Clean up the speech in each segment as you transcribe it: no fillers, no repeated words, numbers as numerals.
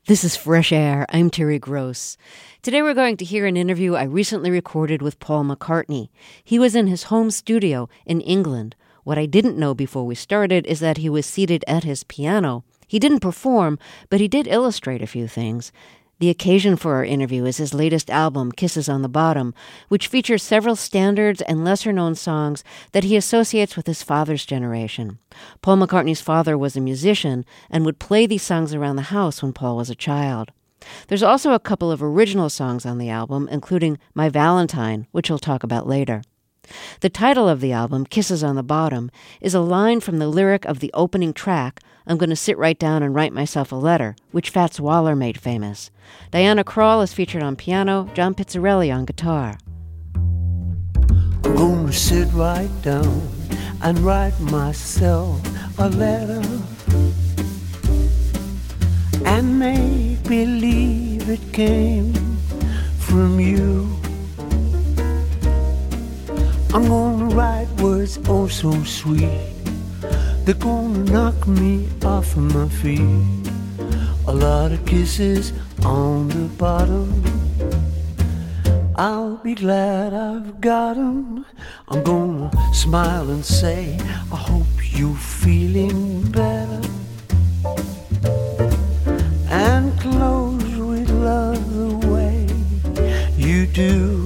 This is Fresh Air. I'm Terry Gross. Today we're going to hear an interview I recently recorded with Paul McCartney. He was in his home studio in England. What I didn't know before we started is that he was seated at his piano. He didn't perform, but he did illustrate a few things. The occasion for our interview is his latest album, Kisses on the Bottom, which features several standards and lesser-known songs that he associates with his father's generation. Paul McCartney's father was a musician and would play these songs around the house when Paul was a child. There's also a couple of original songs on the album, including My Valentine, which we'll talk about later. The title of the album, Kisses on the Bottom, is a line from the lyric of the opening track, I'm going to sit right down and write myself a letter, which Fats Waller made famous. Diana Krall is featured on piano, John Pizzarelli on guitar. I'm going to sit right down and write myself a letter and make believe it came from you. I'm gonna write words oh so sweet, they're gonna knock me off of my feet. A lot of kisses on the bottom, I'll be glad I've got 'em. I'm gonna smile and say, I hope you're feeling better, and close with love the way you do.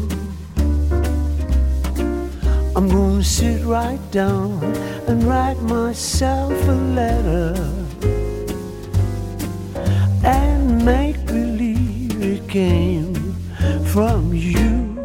I'm gonna sit right down and write myself a letter and make believe it came from you.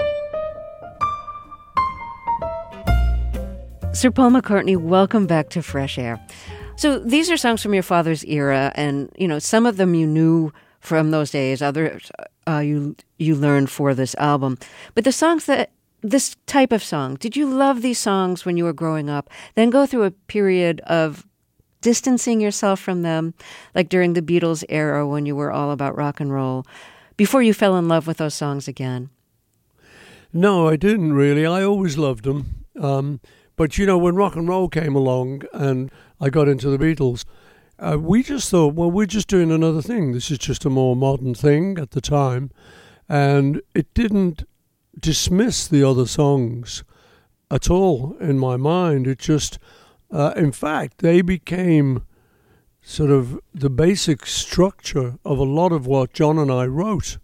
Sir Paul McCartney, welcome back to Fresh Air. So these are songs from your father's era, and some of them you knew from those days, others you learned for this album. But the songs this type of song, did you love these songs when you were growing up, then go through a period of distancing yourself from them, like during the Beatles era when you were all about rock and roll, before you fell in love with those songs again? No, I didn't really. I always loved them. But, when rock and roll came along and I got into the Beatles, we just thought, well, we're just doing another thing. This is just a more modern thing at the time. And it didn't dismiss the other songs at all in my mind. It just, in fact, they became sort of the basic structure of a lot of what John and I wrote.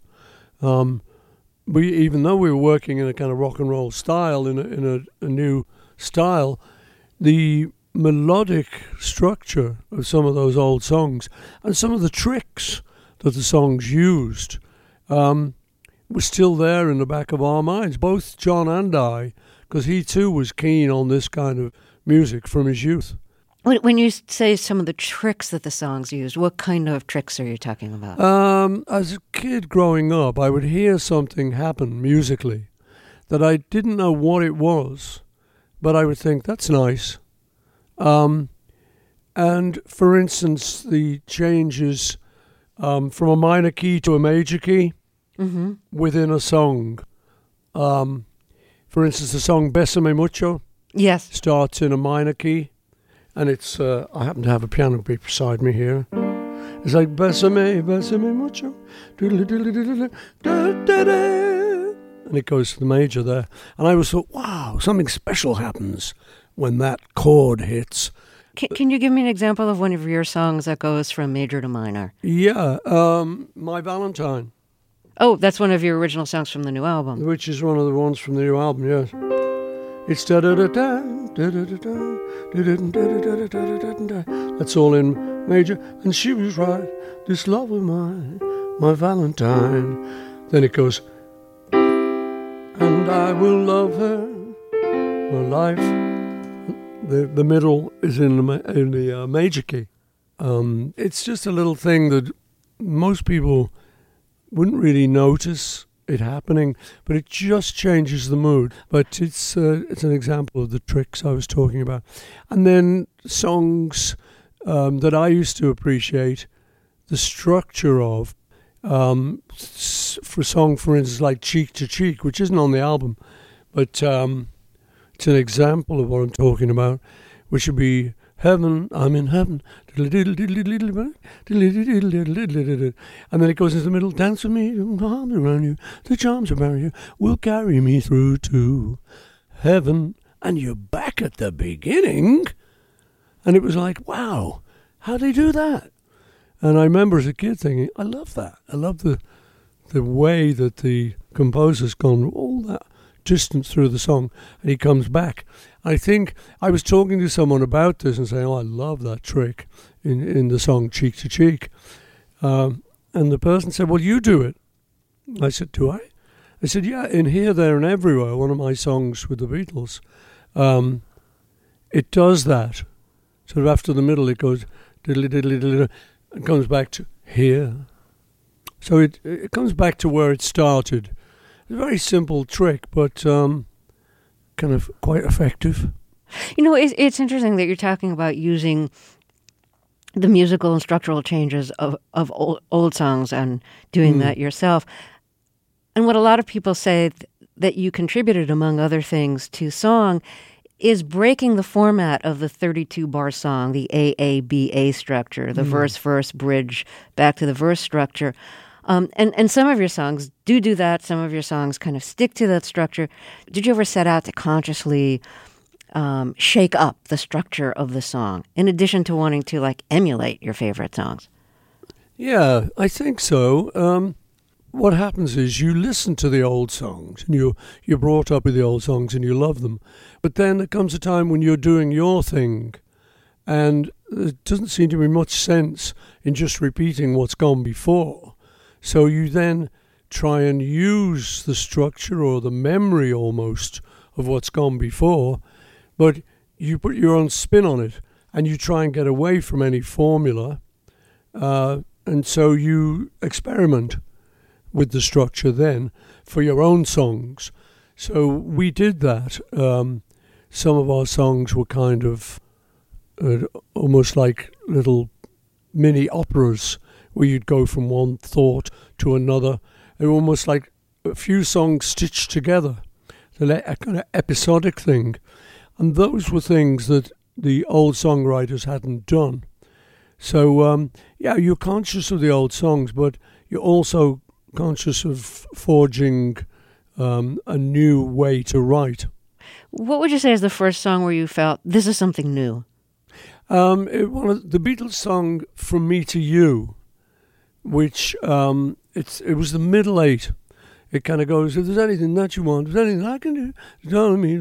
Even though we were working in a kind of rock and roll style, in a new style, the melodic structure of some of those old songs and some of the tricks that the songs used was still there in the back of our minds, both John and I, because he too was keen on this kind of music from his youth. When you say some of the tricks that the songs used, what kind of tricks are you talking about? As a kid growing up, I would hear something happen musically that I didn't know what it was, but I would think, that's nice. And for instance, the changes from a minor key to a major key, within a song. For instance, the song Bésame Mucho starts in a minor key, and it's, I happen to have a piano beside me here. It's like Bésame, Bésame Mucho, and it goes to the major there. And I always thought, wow, something special happens when that chord hits. Can you give me an example of one of your songs that goes from major to minor? Yeah, My Valentine. Oh, that's one of your original songs from the new album. Which is one of the ones from the new album, yes. It's da-da-da-da, da-da-da-da, da-da-da-da-da-da-da-da. That's all in major. And she was right, this love of mine, my Valentine. Then it goes, and I will love her, my life. The middle is in the major key. It's just a little thing that most people wouldn't really notice it happening, but it just changes the mood. But it's an example of the tricks I was talking about. And then songs that I used to appreciate the structure of, for a song, for instance, like Cheek to Cheek, which isn't on the album, but it's an example of what I'm talking about, which would be heaven, I'm in heaven. And then it goes into the middle, dance with me, arms around you, the charms around you will carry me through to heaven. And you're back at the beginning. And it was like, wow, how'd they do that? And I remember as a kid thinking, I love that. I love the way that the composer's gone all that distance through the song, and he comes back. I think I was talking to someone about this and saying, I love that trick in the song Cheek to Cheek. And the person said, well, you do it. I said, do I? I said, yeah, in Here, There and Everywhere, one of my songs with the Beatles, it does that. Sort of after the middle, it goes diddly diddly diddly, and comes back to here. So it comes back to where it started. It's a very simple trick, but kind of quite effective. You know, it's interesting that you're talking about using the musical and structural changes of old songs and doing that yourself. And what a lot of people say that you contributed, among other things, to song is breaking the format of the 32-bar song, the AABA structure, the verse, bridge, back to the verse structure. And some of your songs do that. Some of your songs kind of stick to that structure. Did you ever set out to consciously shake up the structure of the song, in addition to wanting to, like, emulate your favorite songs? Yeah, I think so. What happens is you listen to the old songs, and you're brought up with the old songs, and you love them. But then there comes a time when you're doing your thing, and there doesn't seem to be much sense in just repeating what's gone before. So you then try and use the structure or the memory almost of what's gone before, but you put your own spin on it, and you try and get away from any formula, and so you experiment with the structure then for your own songs. So we did that. Some of our songs were kind of almost like little mini operas where you'd go from one thought to another. They were almost like a few songs stitched together, a kind of episodic thing. And those were things that the old songwriters hadn't done. So, yeah, you're conscious of the old songs, but you're also conscious of forging a new way to write. What would you say is the first song where you felt, this is something new? One of the Beatles song From Me to You, which it was the middle eight. It kind of goes, if there's anything that you want, if there's anything I can do, tell me,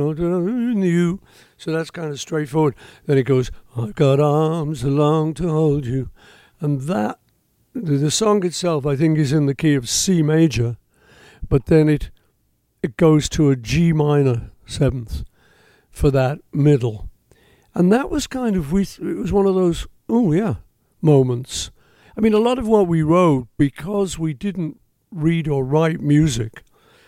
you. So that's kind of straightforward. Then it goes, I've got arms long to hold you. And that, the song itself, I think, is in the key of C major, but then it goes to a G minor seventh for that middle. And that was kind of, it was one of those, oh yeah, moments. I mean, a lot of what we wrote, because we didn't read or write music,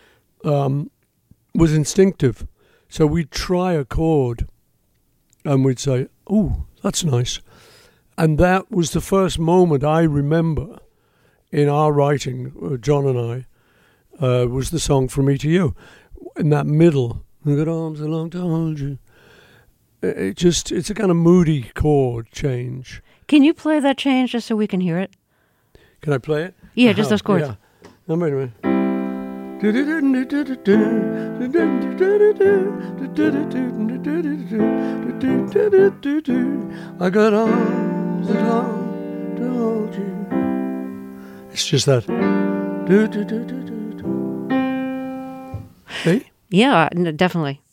was instinctive. So we'd try a chord and we'd say, oh, that's nice. And that was the first moment I remember in our writing, John and I, was the song From Me to You. In that middle, I've got arms long to hold you. It's a kind of moody chord change. Can you play that change just so we can hear it? Can I play it? Yeah, just those chords. Yeah. No, wait a minute. I got arms long to hold you. It's just that. Hey? Yeah, definitely.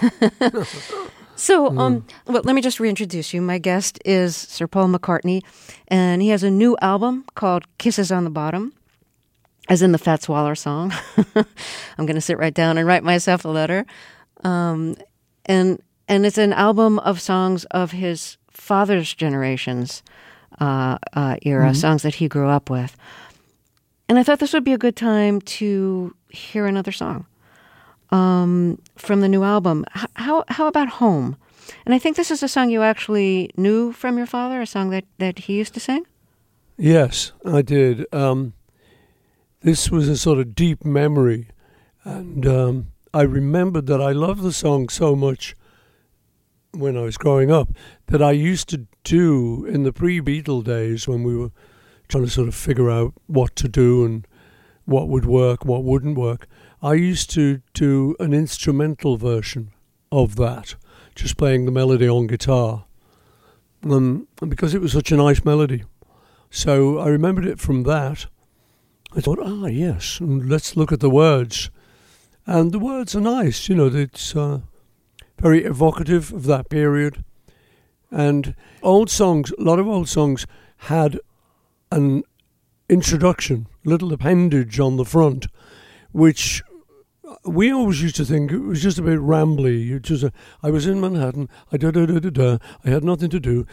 So, well, let me just reintroduce you. My guest is Sir Paul McCartney, and he has a new album called Kisses on the Bottom, as in the Fats Waller song. I'm going to sit right down and write myself a letter. And it's an album of songs of his father's generation's era, songs that he grew up with. And I thought this would be a good time to hear another song from the new album. How about Home? And I think this is a song you actually knew from your father, a song that he used to sing? Yes, I did. This was a sort of deep memory. And I remembered that I loved the song so much when I was growing up that I used to do in the pre-Beatle days when we were trying to sort of figure out what to do and what would work, what wouldn't work. I used to do an instrumental version of that, just playing the melody on guitar, and because it was such a nice melody. So I remembered it from that. I thought, yes, and let's look at the words. And the words are nice, it's very evocative of that period. And old songs, a lot of old songs had an introduction, little appendage on the front, which we always used to think it was just a bit rambly. I was in Manhattan, I had nothing to do,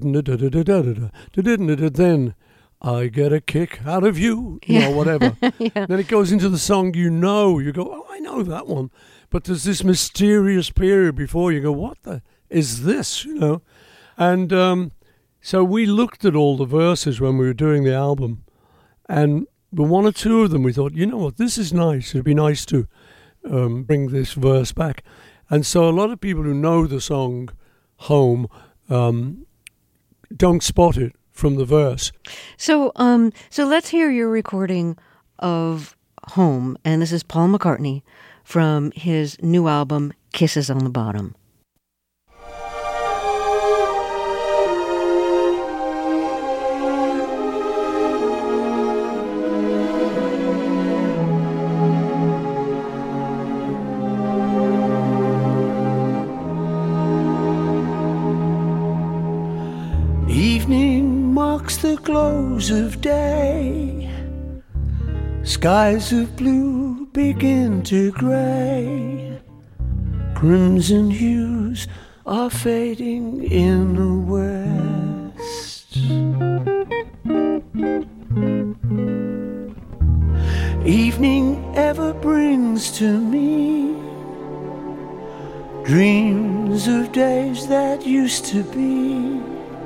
then I get a kick out of you, whatever. Yeah. Then it goes into the song, you go, I know that one. But there's this mysterious period before you go, what is this, And so we looked at all the verses when we were doing the album, and the one or two of them we thought, what, this is nice. It'd be nice to bring this verse back. And so a lot of people who know the song Home don't spot it from the verse. So let's hear your recording of Home, and this is Paul McCartney from his new album, Kisses on the Bottom. Evening marks the close of day. Skies of blue begin to grey. Crimson hues are fading in the west. Evening ever brings to me dreams of days that used to be,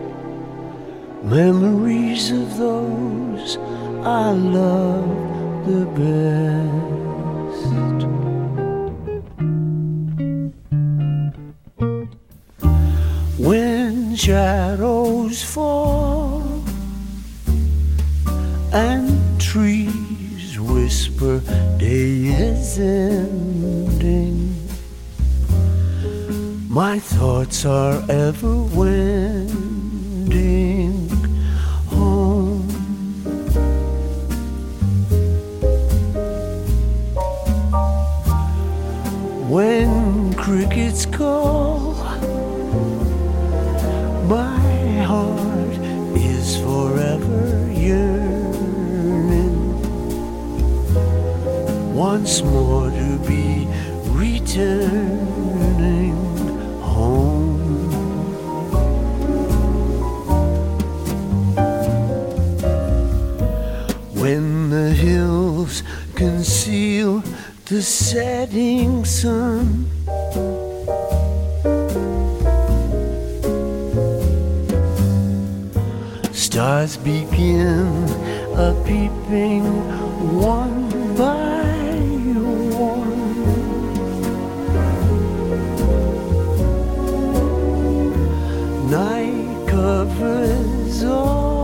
memories of those I love the best. When shadows fall and trees whisper day is ending, my thoughts are ever wending home. When crickets call, my heart is forever yearning once more to be returning home. When the hills conceal the setting sun, stars begin a peeping one by one. Night covers all.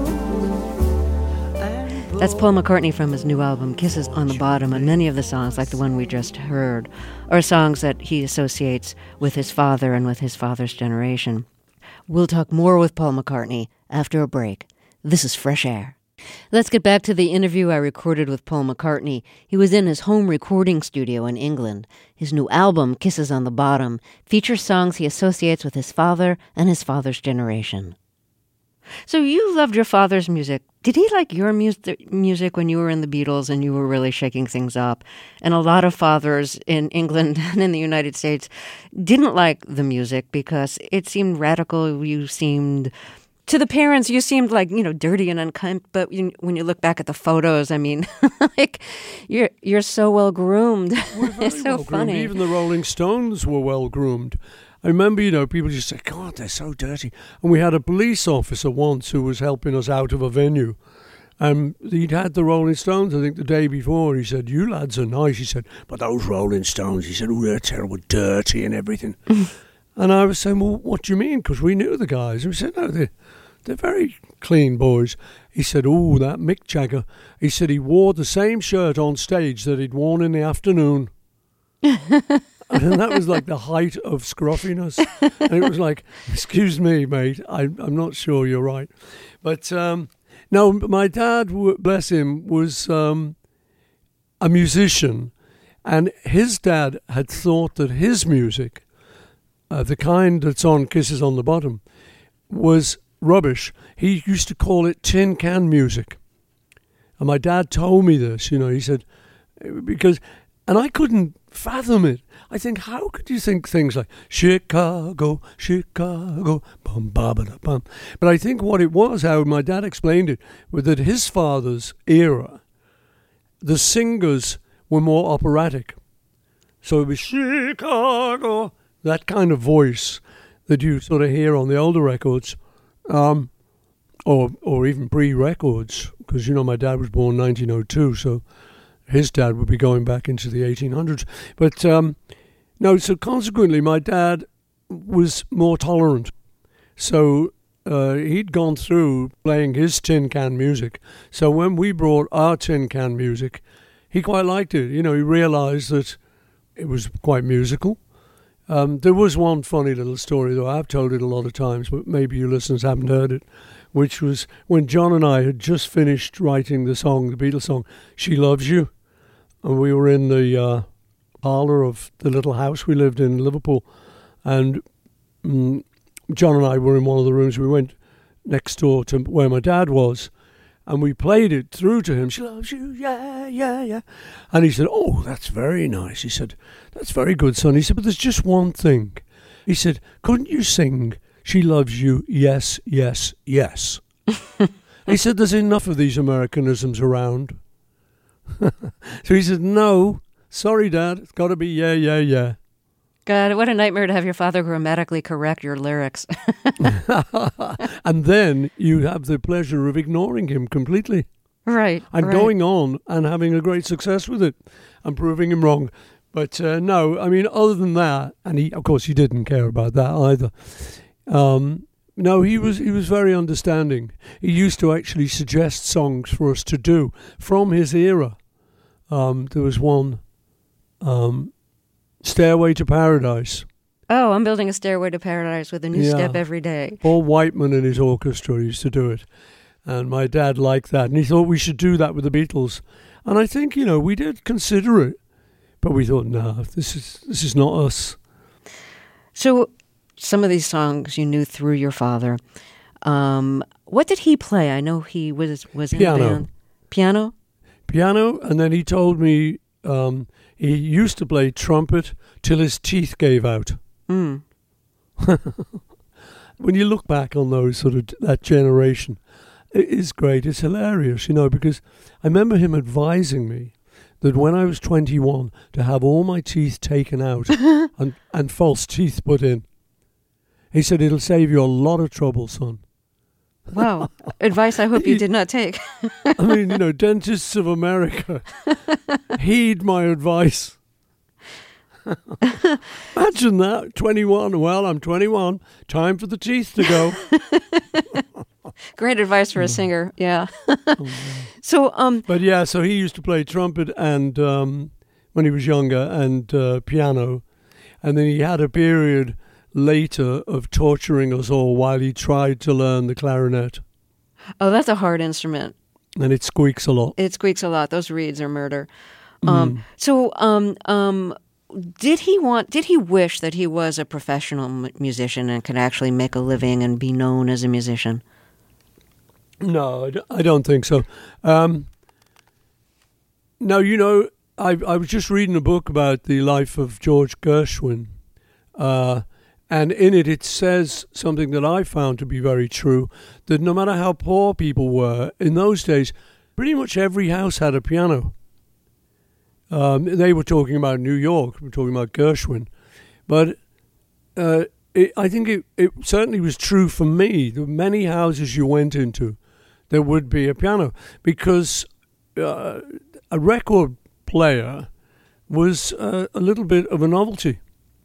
That's Paul McCartney from his new album, Kisses on the Bottom, and many of the songs, like the one we just heard, are songs that he associates with his father and with his father's generation. We'll talk more with Paul McCartney after a break. This is Fresh Air. Let's get back to the interview I recorded with Paul McCartney. He was in his home recording studio in England. His new album, Kisses on the Bottom, features songs he associates with his father and his father's generation. So you loved your father's music. Did he like your music when you were in the Beatles and you were really shaking things up? And a lot of fathers in England and in the United States didn't like the music because it seemed radical. You seemed, to the parents, you seemed like, dirty and unkempt. But when you look back at the photos, I mean, like, you're so well groomed. It's so funny. Even the Rolling Stones were well groomed. I remember, people just say, God, they're so dirty. And we had a police officer once who was helping us out of a venue. And he'd had the Rolling Stones, I think, the day before. He said, you lads are nice. He said, but those Rolling Stones, he said, they're terrible, dirty and everything. And I was saying, well, what do you mean? Because we knew the guys. And we said, no, they're very clean boys. He said, oh, that Mick Jagger. He said he wore the same shirt on stage that he'd worn in the afternoon. And that was like the height of scruffiness. And it was like, excuse me, mate, I'm not sure you're right. But no, my dad, bless him, was a musician. And his dad had thought that his music, the kind that's on Kisses on the Bottom, was rubbish. He used to call it tin can music. And my dad told me this, he said, because, and I couldn't fathom it. I think, how could you think things like Chicago, Chicago, bum, ba, ba, da, bum. But I think what it was, how my dad explained it, was that his father's era, the singers were more operatic. So it was Chicago, that kind of voice that you sort of hear on the older records, or even pre-records, because, my dad was born 1902, so his dad would be going back into the 1800s. But no, so consequently, my dad was more tolerant. So he'd gone through playing his tin can music. So when we brought our tin can music, he quite liked it. He realised that it was quite musical. There was one funny little story, though I've told it a lot of times, but maybe you listeners haven't heard it, which was when John and I had just finished writing the song, the Beatles song, She Loves You. And we were in the parlour of the little house we lived in Liverpool. And John and I were in one of the rooms. We went next door to where my dad was. And we played it through to him. She loves you, yeah, yeah, yeah. And he said, oh, that's very nice. He said, that's very good, son. He said, but there's just one thing. He said, couldn't you sing She Loves You, yes, yes, yes? He said, there's enough of these Americanisms around. So he said, no, sorry, Dad, it's got to be yeah, yeah, yeah. God, what a nightmare to have your father grammatically correct your lyrics. And then you have the pleasure of ignoring him completely. Right. And going on and having a great success with it and proving him wrong. But no, I mean, other than that, and he, of course, he didn't care about that either. No, he was very understanding. He used to actually suggest songs for us to do from his era. There was one, Stairway to Paradise. Oh, I'm building a Stairway to Paradise with a new step every day. Paul Whiteman and his orchestra used to do it. And my dad liked that. And he thought we should do that with the Beatles. And I think, we did consider it. But we thought, no, this is not us. So some of these songs you knew through your father. What did he play? I know he was in Piano. the band. Piano? Piano, and then he told me he used to play trumpet till his teeth gave out. Mm. When you look back on those that generation, it is great. It's hilarious, because I remember him advising me that when I was 21 to have all my teeth taken out and false teeth put in. He said, it'll save you a lot of trouble, son. Wow. Advice I hope you did not take. I mean, dentists of America, heed my advice. Imagine that, 21. Well, I'm 21. Time for the teeth to go. Great advice for a singer, yeah. So he used to play trumpet and when he was younger and piano. And then he had a period later of torturing us all while he tried to learn the clarinet. Oh, that's a hard instrument. And it squeaks a lot. It squeaks a lot. Those reeds are murder. Did he wish that he was a professional musician and could actually make a living and be known as a musician? No, I don't think so. No, I was just reading a book about the life of George Gershwin. And in it says something that I found to be very true, that no matter how poor people were, in those days, pretty much every house had a piano. They were talking about New York, we were talking about Gershwin. But I think it certainly was true for me. The many houses you went into, there would be a piano. Because a record player was a little bit of a novelty.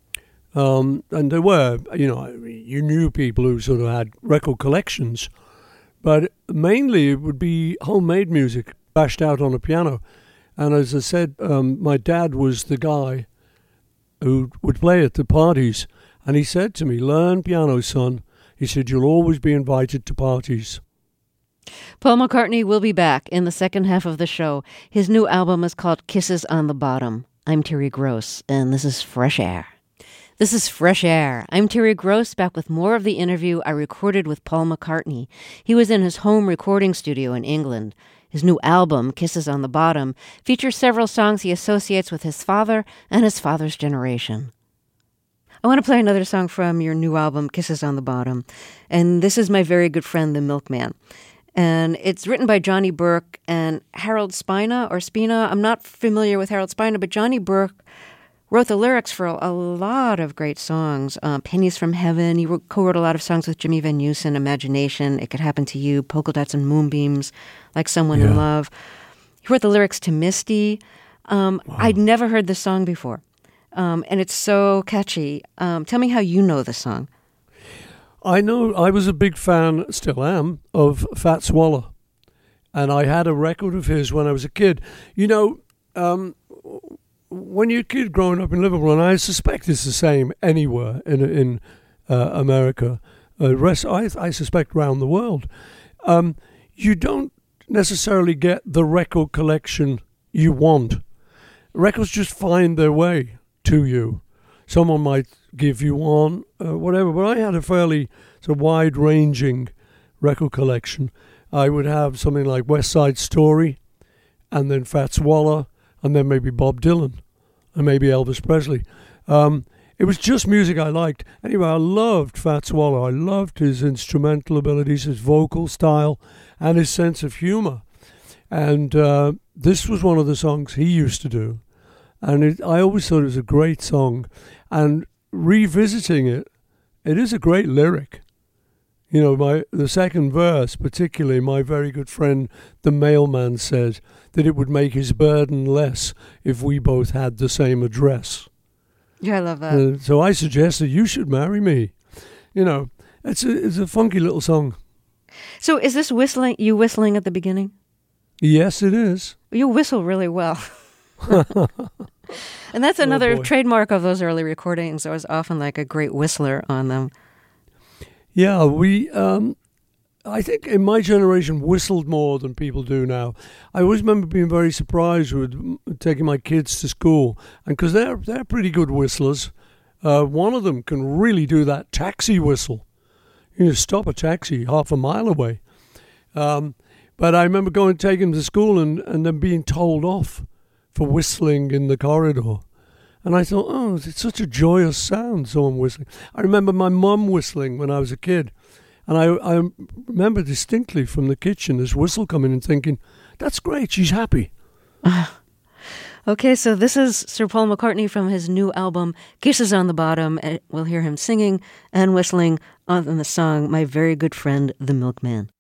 And there were, you knew people who sort of had record collections, but mainly it would be homemade music bashed out on a piano. And as I said, my dad was the guy who would play at the parties. And he said to me, learn piano, son. He said, you'll always be invited to parties. Paul McCartney will be back in the second half of the show. His new album is called Kisses on the Bottom. I'm Terry Gross, and this is Fresh Air. This is Fresh Air. I'm Terry Gross, back with more of the interview I recorded with Paul McCartney. He was in his home recording studio in England. His new album, Kisses on the Bottom, features several songs he associates with his father and his father's generation. I want to play another song from your new album, Kisses on the Bottom, and this is My Very Good Friend, the Milkman. And it's written by Johnny Burke and Harold Spina. I'm not familiar with Harold Spina, but Johnny Burke wrote the lyrics for a lot of great songs. Pennies from Heaven. He co-wrote a lot of songs with Jimmy Van Heusen, Imagination, It Could Happen to You, Polka Dots and Moonbeams, Like Someone in Love. He wrote the lyrics to Misty. Wow. I'd never heard this song before, and it's so catchy. Tell me how you know the song. I know I was a big fan, still am, of Fats Waller. And I had a record of his when I was a kid. When you're a kid growing up in Liverpool, and I suspect it's the same anywhere in America, I suspect around the world, you don't necessarily get the record collection you want. Records just find their way to you. Someone might give you one, whatever. But I had a fairly sort of wide-ranging record collection. I would have something like West Side Story, and then Fats Waller, and then maybe Bob Dylan, and maybe Elvis Presley. It was just music I liked. Anyway, I loved Fats Waller. I loved his instrumental abilities, his vocal style, and his sense of humor. And this was one of the songs he used to do. And I always thought it was a great song. And revisiting it, it is a great lyric. The second verse, particularly, my very good friend, the mailman, said that it would make his burden less if we both had the same address. Yeah, I love that. So I suggested you should marry me. It's a funky little song. So is this you whistling at the beginning? Yes, it is. You whistle really well. And that's another trademark of those early recordings. I was often like a great whistler on them. Yeah, I think in my generation whistled more than people do now. I always remember being very surprised with taking my kids to school, and because they're pretty good whistlers. One of them can really do that taxi whistle. You stop a taxi half a mile away. But I remember taking them to school and then being told off for whistling in the corridor. And I thought, it's such a joyous sound, someone whistling. I remember my mum whistling when I was a kid. And I remember distinctly from the kitchen this whistle coming and thinking, that's great, she's happy. Okay, so this is Sir Paul McCartney from his new album, Kisses on the Bottom. We'll hear him singing and whistling on the song, My Very Good Friend, the Milkman.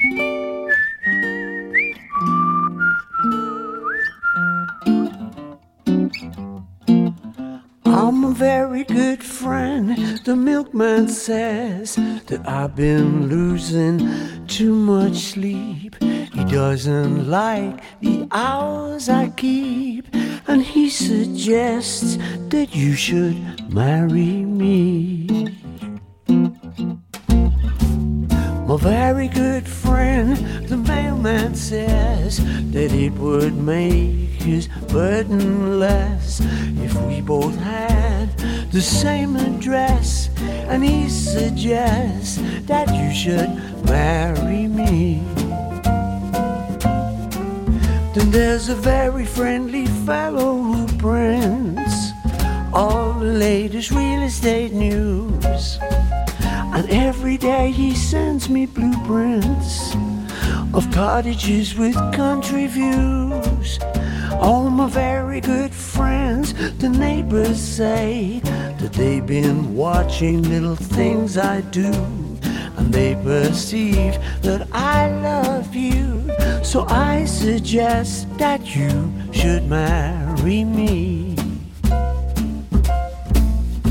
I'm a very good friend, the milkman says that I've been losing too much sleep. He doesn't like the hours I keep, and he suggests that you should marry me. My very good friend, the mailman says that it would make his burden less if we both had the same address, and he suggests that you should marry me. Then there's a very friendly fellow who prints all the latest real estate news, and every day he sends me blueprints of cottages with country views. All my very good friends, the neighbors say that they've been watching little things I do, and they perceive that I love you. So I suggest that you should marry me.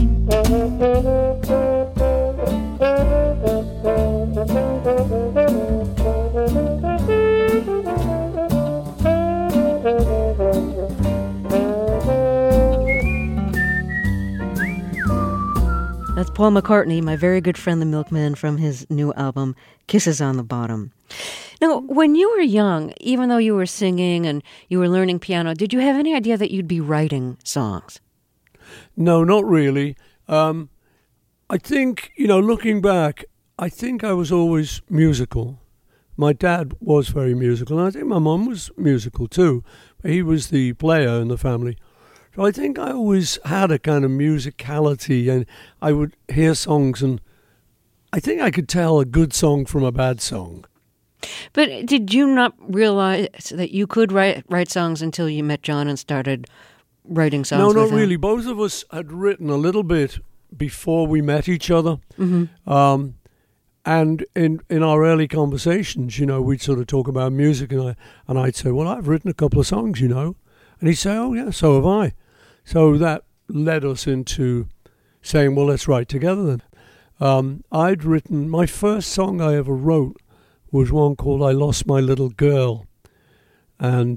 That's Paul McCartney, my very good friend, the Milkman, from his new album, Kisses on the Bottom. Now, when you were young, even though you were singing and you were learning piano, did you have any idea that you'd be writing songs? No, not really. I think, looking back, I think I was always musical. My dad was very musical, and I think my mum was musical too. He was the player in the family. So I think I always had a kind of musicality, and I would hear songs, and I think I could tell a good song from a bad song. But did you not realize that you could write songs until you met John and started writing songs? No, with not him? really. Both of us had written a little bit before we met each other. Mm-hmm. And in our early conversations, we'd sort of talk about music, and I'd say, well, I've written a couple of songs, And he'd say, oh, yeah, so have I. So that led us into saying, well, let's write together then. I'd written, my first song I ever wrote was one called I Lost My Little Girl. And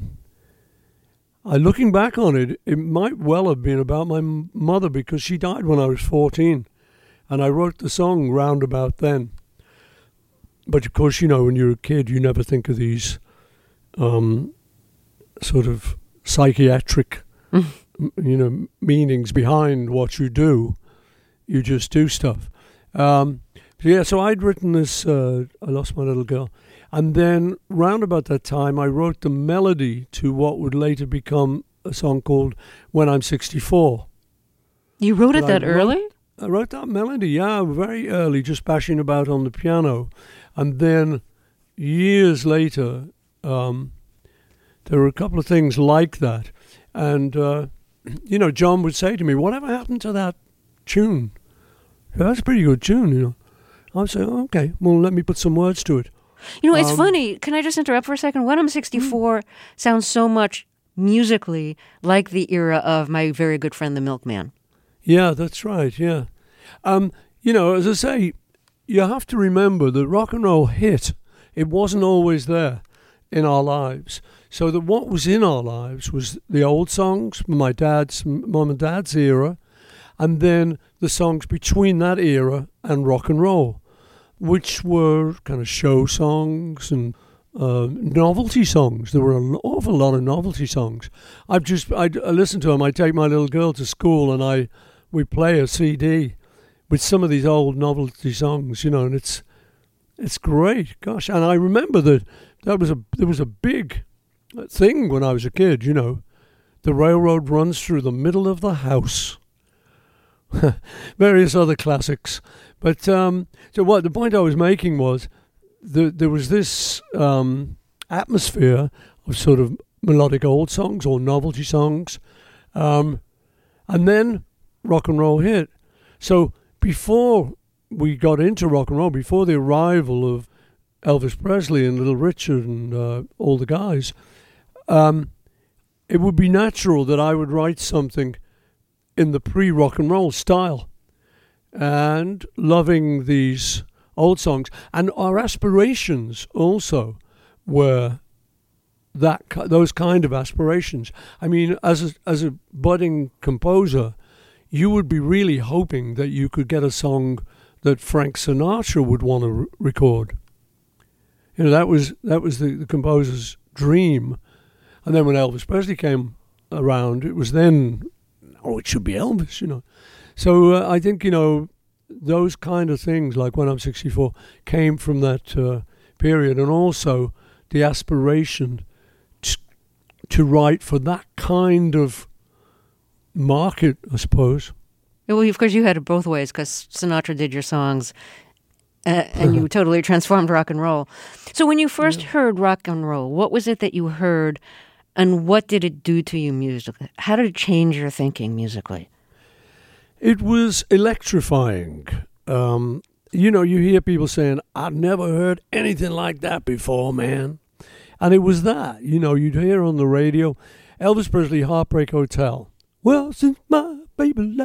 looking back on it, it might well have been about my mother, because she died when I was 14. And I wrote the song round about then. But of course, when you're a kid, you never think of these sort of psychiatric meanings behind what you do. You just do stuff. So I'd written this, I Lost My Little Girl. And then round about that time, I wrote the melody to what would later become a song called When I'm 64. You wrote it that early? I wrote that melody, very early, just bashing about on the piano. And then years later, there were a couple of things like that. And, John would say to me, whatever happened to that tune? That's a pretty good tune, I'd say, okay, well, let me put some words to it. It's funny. Can I just interrupt for a second? When I'm 64 sounds so much musically like the era of my very good friend, the Milkman. Yeah, that's right, yeah. As I say, you have to remember that rock and roll hit. It wasn't always there in our lives. So that what was in our lives was the old songs, my dad's, mum and dad's era, and then the songs between that era and rock and roll, which were kind of show songs and novelty songs. There were an awful lot of novelty songs. I listen to them. I take my little girl to school, and we play a CD with some of these old novelty songs, and it's great. Gosh, and I remember that there was a big thing when I was a kid. The railroad runs through the middle of the house. Various other classics, but so what the point I was making was there was this atmosphere of sort of melodic old songs or novelty songs, and then rock and roll hit. So before we got into rock and roll, before the arrival of Elvis Presley and Little Richard and all the guys, it would be natural that I would write something in the pre-rock and roll style, and loving these old songs. And our aspirations also were those kind of aspirations. I mean, as a budding composer, you would be really hoping that you could get a song that Frank Sinatra would want to record. That was the composer's dream. And then when Elvis Presley came around, it was then, it should be Elvis, So I think, those kind of things, like When I'm 64, came from that period, and also the aspiration to write for that kind of market, I suppose. Well, of course, you had it both ways, because Sinatra did your songs, and you totally transformed rock and roll. So when you first heard rock and roll, what was it that you heard, and what did it do to you musically? How did it change your thinking musically? It was electrifying. You hear people saying, I've never heard anything like that before, man. And it was that, you'd hear on the radio, Elvis Presley, Heartbreak Hotel. Well, since my baby left me,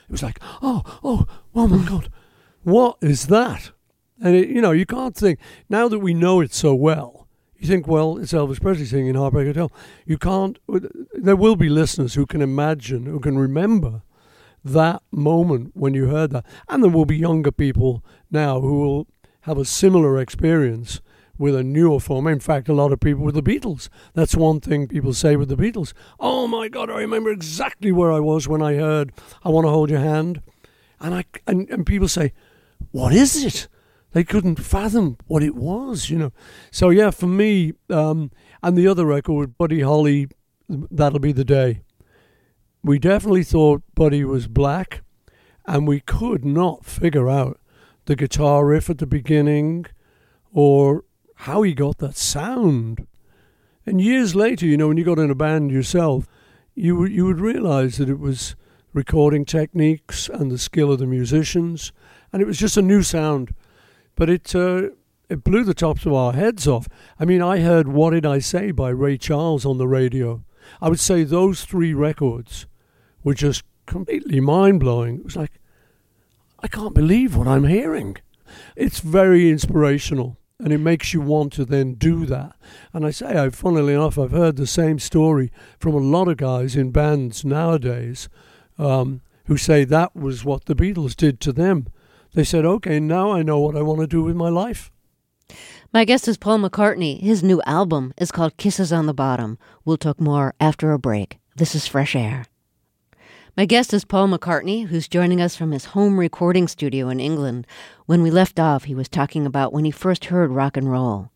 It was like, oh my God, what is that? And you can't think, now that we know it so well, you think, well, it's Elvis Presley singing Heartbreak Hotel. You can't, there will be listeners who can imagine, who can remember that moment when you heard that. And there will be younger people now who will have a similar experience with a newer form. In fact, a lot of people with the Beatles. That's one thing people say with the Beatles. Oh my God, I remember exactly where I was when I heard I Want to Hold Your Hand. And people say, what is it? They couldn't fathom what it was, So yeah, for me, and the other record, Buddy Holly, That'll Be the Day. We definitely thought Buddy was black, and we could not figure out the guitar riff at the beginning or how he got that sound. And years later, when you got in a band yourself, you would realize that it was recording techniques and the skill of the musicians, and it was just a new sound. But it blew the tops of our heads off. I mean, I heard What Did I Say by Ray Charles on the radio. I would say those 3 records were just completely mind-blowing. It was like, I can't believe what I'm hearing. It's very inspirational, and it makes you want to then do that. And I say, funnily enough, I've heard the same story from a lot of guys in bands nowadays who say that was what the Beatles did to them. They said, okay, now I know what I want to do with my life. My guest is Paul McCartney. His new album is called Kisses on the Bottom. We'll talk more after a break. This is Fresh Air. My guest is Paul McCartney, who's joining us from his home recording studio in England. When we left off, he was talking about when he first heard rock and roll.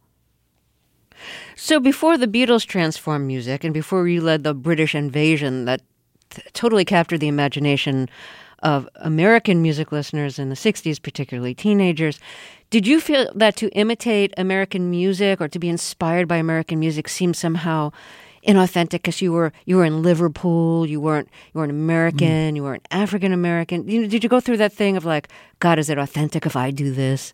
So before the Beatles transformed music, and before you led the British invasion that totally captured the imagination of American music listeners in the 60s, particularly teenagers, did you feel that to imitate American music or to be inspired by American music seemed somehow inauthentic because you were in Liverpool, you weren't American, you weren't African American? Did you go through that thing of like, God, is it authentic if I do this?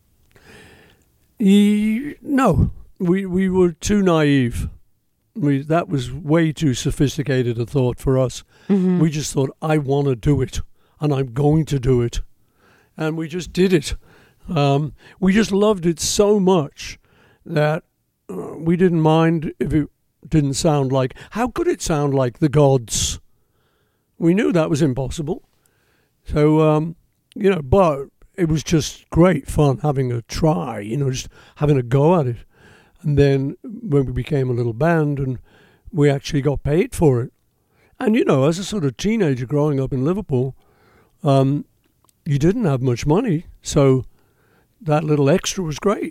No, we were too naive. That was way too sophisticated a thought for us. Mm-hmm. We just thought, I want to do it, and I'm going to do it. And we just did it. We just loved it so much that we didn't mind if it didn't sound like... How could it sound like the Gods? We knew that was impossible. So, but it was just great fun having a try, just having a go at it. And then when we became a little band and we actually got paid for it. And, as a sort of teenager growing up in Liverpool, you didn't have much money. So that little extra was great,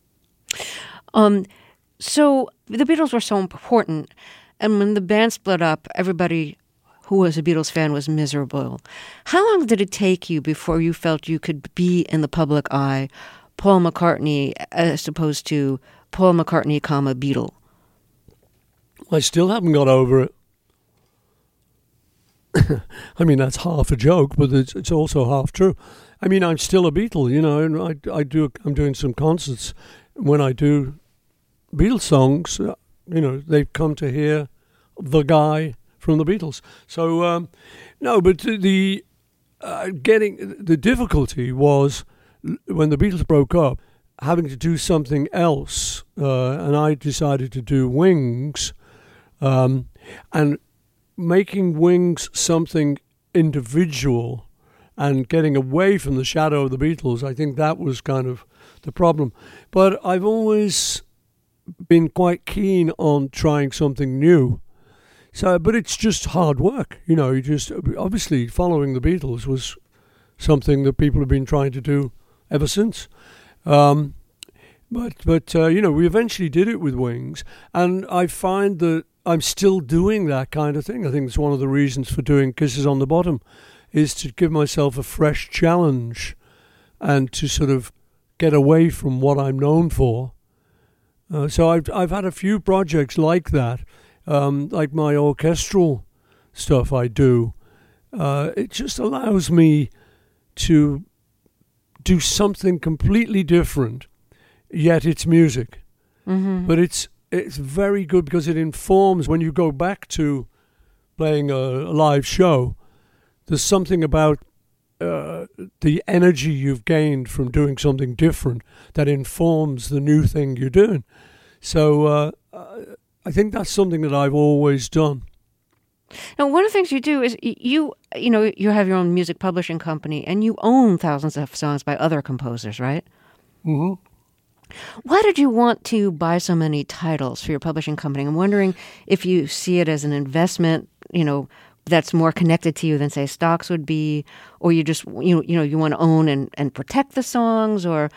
So the Beatles were so important. And when the band split up, everybody who was a Beatles fan was miserable. How long did it take you before you felt you could be in the public eye, Paul McCartney, as opposed to Paul McCartney, Beatle? I still haven't got over it. I mean, that's half a joke, but it's also half true. I mean, I'm still a Beatle, and I'm doing some concerts. When I do Beatles songs, they've come to hear the guy from the Beatles. So, no, but the difficulty was when the Beatles broke up, having to do something else, and I decided to do Wings, and making Wings something individual and getting away from the shadow of the Beatles. I think that was kind of the problem. But I've always been quite keen on trying something new. So, but it's just hard work, you just, obviously following the Beatles was something that people have been trying to do ever since. But we eventually did it with Wings, and I find that I'm still doing that kind of thing. I think it's one of the reasons for doing Kisses on the Bottom, is to give myself a fresh challenge and to sort of get away from what I'm known for. So I've had a few projects like that, like my orchestral stuff I do. It just allows me to do something completely different, yet it's music. Mm-hmm. But it's very good because it informs when you go back to playing a live show. there's something about the energy you've gained from doing something different that informs the new thing you're doing. So I think that's something that I've always done. Now, one of the things you do is you have your own music publishing company, and you own thousands of songs by other composers, right? Mm-hmm. Why did you want to buy so many titles for your publishing company? I'm wondering if you see it as an investment, that's more connected to you than, say, stocks would be, or you just, you want to own and protect the songs, or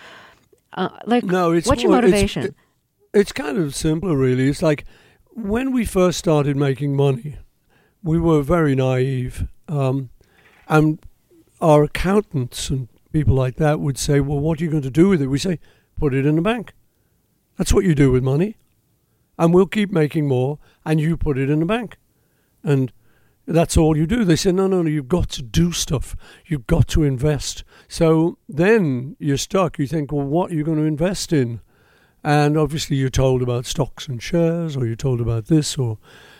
no, what's your motivation? It's kind of simpler, really. It's like when we first started making money, we were very naive, and our accountants and people like that would say, well, what are you going to do with it? We say, put it in the bank. That's what you do with money. And we'll keep making more, and you put it in the bank. And that's all you do. They say, no, you've got to do stuff. You've got to invest. So then you're stuck. You think, well, what are you going to invest in? And obviously you're told about stocks and shares, or you're told about this, or...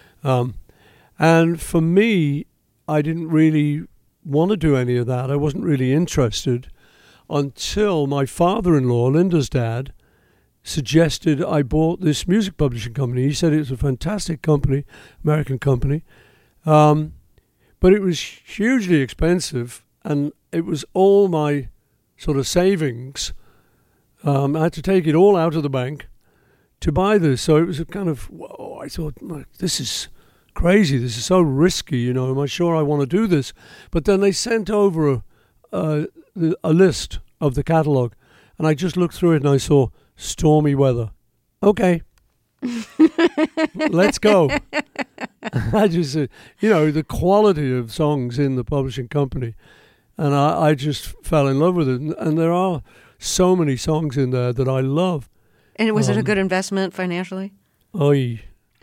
and for me, I didn't really want to do any of that. I wasn't really interested until my father-in-law, Linda's dad, suggested I bought this music publishing company. He said it was a fantastic company, American company, but it was hugely expensive, and it was all my sort of savings. I had to take it all out of the bank to buy this. So it was a kind of, whoa, I thought, this is crazy. This is so risky, am I sure I want to do this? But then they sent over a list of the catalogue, and I just looked through it and I saw Stormy Weather. Okay. Let's go. I just, the quality of songs in the publishing company, and I just fell in love with it. And there are so many songs in there that I love. And was it a good investment financially? Oi.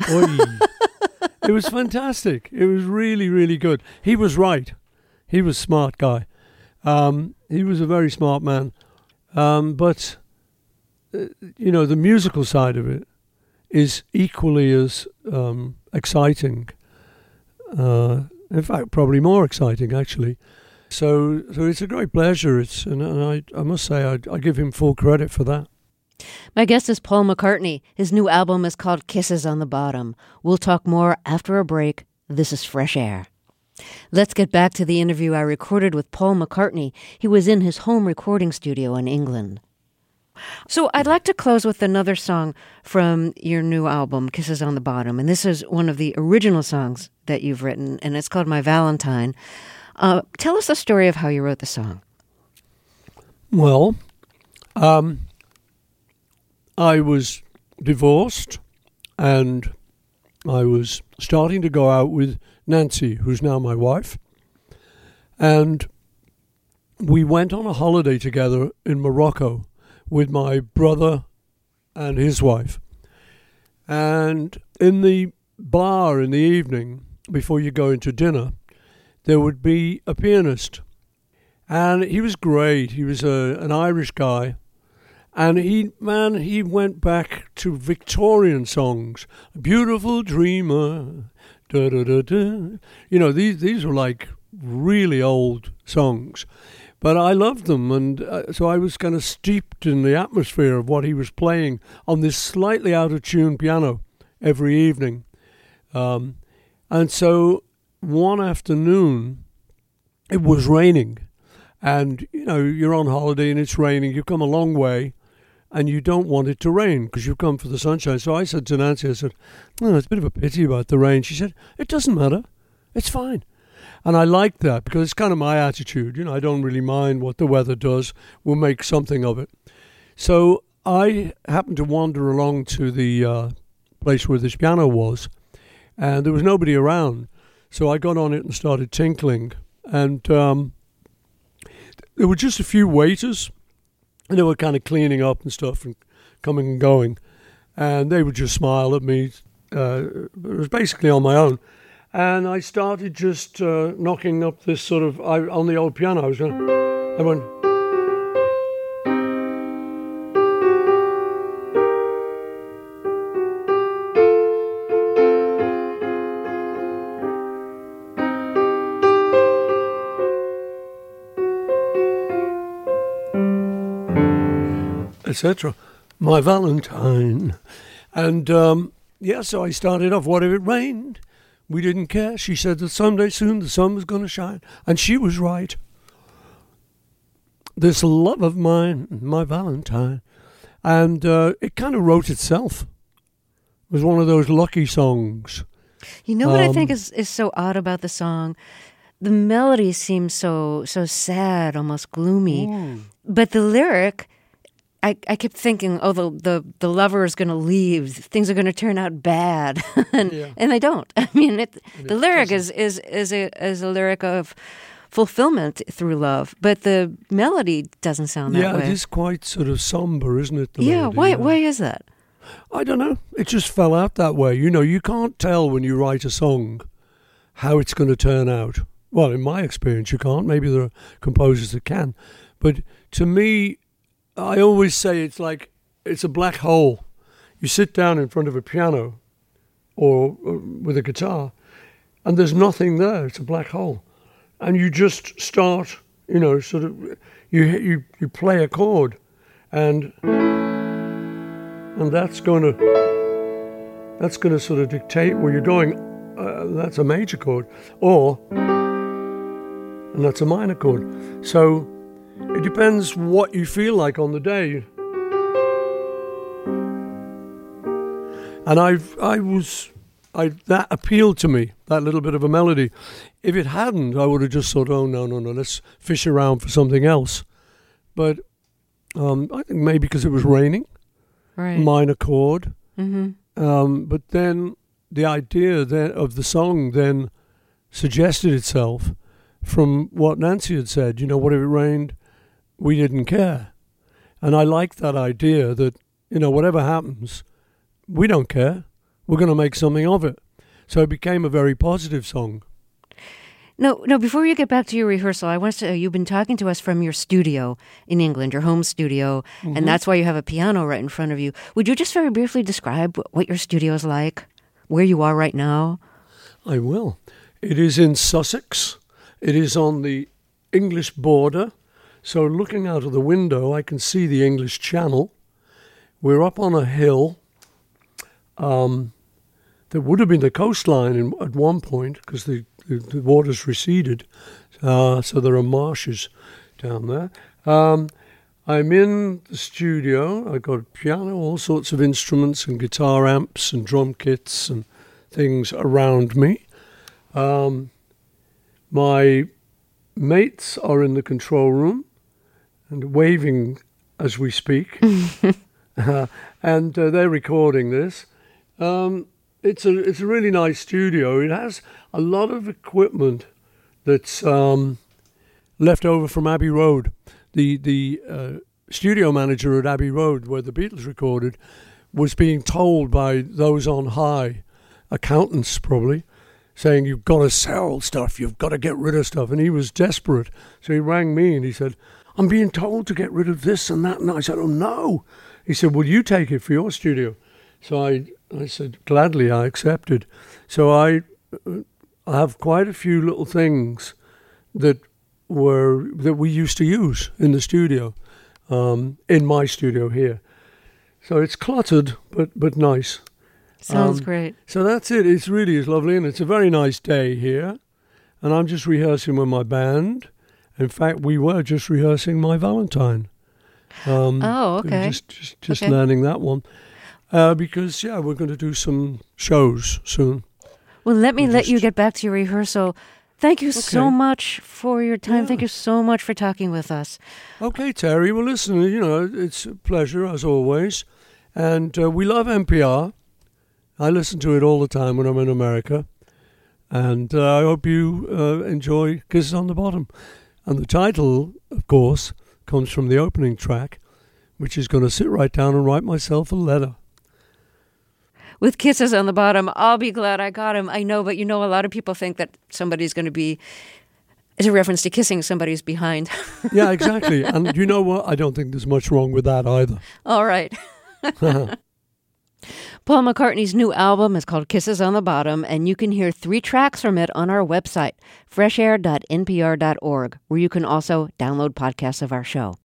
It was fantastic. It was really, really good. He was right. He was a smart guy. He was a very smart man. But, the musical side of it is equally as exciting. In fact, probably more exciting, actually. So it's a great pleasure. And I must say, I give him full credit for that. My guest is Paul McCartney. His new album is called Kisses on the Bottom. We'll talk more after a break. This is Fresh Air. Let's get back to the interview I recorded with Paul McCartney. He was in his home recording studio in England. So I'd like to close with another song from your new album, Kisses on the Bottom. And this is one of the original songs that you've written, and it's called My Valentine. Tell us the story of how you wrote the song. Well, I was divorced, and I was starting to go out with Nancy, who's now my wife. And we went on a holiday together in Morocco with my brother and his wife. And in the bar in the evening, before you go into dinner, there would be a pianist. And he was great. He was an Irish guy. And he went back to Victorian songs. Beautiful Dreamer, da-da-da-da. These were like really old songs. But I loved them, and so I was kind of steeped in the atmosphere of what he was playing on this slightly out-of-tune piano every evening. And so one afternoon, it was raining. And, you're on holiday and it's raining. You've come a long way, and you don't want it to rain because you've come for the sunshine. So I said to Nancy, it's a bit of a pity about the rain. She said, it doesn't matter. It's fine. And I liked that because it's kind of my attitude. I don't really mind what the weather does. We'll make something of it. So I happened to wander along to the place where this piano was, and there was nobody around. So I got on it and started tinkling. And there were just a few waiters, and they were kind of cleaning up and stuff and coming and going. And they would just smile at me. It was basically on my own. And I started just knocking up this sort of, on the old piano, I went, etc. My Valentine. And, so I started off, what if it rained? We didn't care. She said that someday soon the sun was going to shine. And she was right. This love of mine, my Valentine. And it kind of wrote itself. It was one of those lucky songs. You know what I think is so odd about the song? The melody seems so sad, almost gloomy. But the lyric, I kept thinking, oh, the lover is going to leave. Things are going to turn out bad. and they don't. I mean, the lyric is a lyric of fulfillment through love, but the melody doesn't sound that way. Yeah, it is quite sort of somber, isn't it? Why is that? I don't know. It just fell out that way. You know, you can't tell when you write a song how it's going to turn out. Well, in my experience, you can't. Maybe there are composers that can. But to me, I always say it's a black hole. You sit down in front of a piano or with a guitar, and there's nothing there. It's a black hole. And you just start, sort of, you play a chord, and that's going to sort of dictate where you're going. That's a major chord, and that's a minor chord. So it depends what you feel like on the day. And that appealed to me, that little bit of a melody. If it hadn't, I would have just thought, oh, no, let's fish around for something else. But I think maybe because it was raining, right. Minor chord. Mm-hmm. But then the idea of the song then suggested itself from what Nancy had said, what if it rained? We didn't care. And I liked that idea that, whatever happens, we don't care. We're going to make something of it. So it became a very positive song. No, before you get back to your rehearsal, I want to say you've been talking to us from your studio in England, your home studio, and that's why you have a piano right in front of you. Would you just very briefly describe what your studio is like, where you are right now? I will. It is in Sussex. It is on the English border. So looking out of the window, I can see the English Channel. We're up on a hill. There would have been the coastline at one point because the water's receded, so there are marshes down there. I'm in the studio. I've got a piano, all sorts of instruments and guitar amps and drum kits and things around me. My mates are in the control room and waving as we speak, and they're recording this. It's a really nice studio. It has a lot of equipment that's left over from Abbey Road. The studio manager at Abbey Road, where the Beatles recorded, was being told by those on high, accountants probably, saying, you've got to sell stuff, you've got to get rid of stuff. And he was desperate. So he rang me and he said, I'm being told to get rid of this and that. And I said, oh, no. He said, will you take it for your studio? So I said, gladly, I accepted. So I have quite a few little things that we used to use in the studio, in my studio here. So it's cluttered, but nice. Sounds great. So that's it. It really is lovely, and it's a very nice day here. And I'm just rehearsing with my band. In fact, we were just rehearsing My Valentine. Okay. Just learning that one. Because, we're going to do some shows soon. Well, let you get back to your rehearsal. Thank you so much for your time. Yeah. Thank you so much for talking with us. Okay, Terry. Well, listen, it's a pleasure, as always. And we love NPR. I listen to it all the time when I'm in America. And I hope you enjoy Kisses on the Bottom. And the title, of course, comes from the opening track, which is going to sit right down and write myself a letter. With Kisses on the Bottom, I'll be glad I got him. I know, but a lot of people think that somebody's going to be, it's a reference to kissing somebody's behind. Yeah, exactly. And you know what? I don't think there's much wrong with that either. All right. Paul McCartney's new album is called Kisses on the Bottom, and you can hear 3 tracks from it on our website, freshair.npr.org, where you can also download podcasts of our show.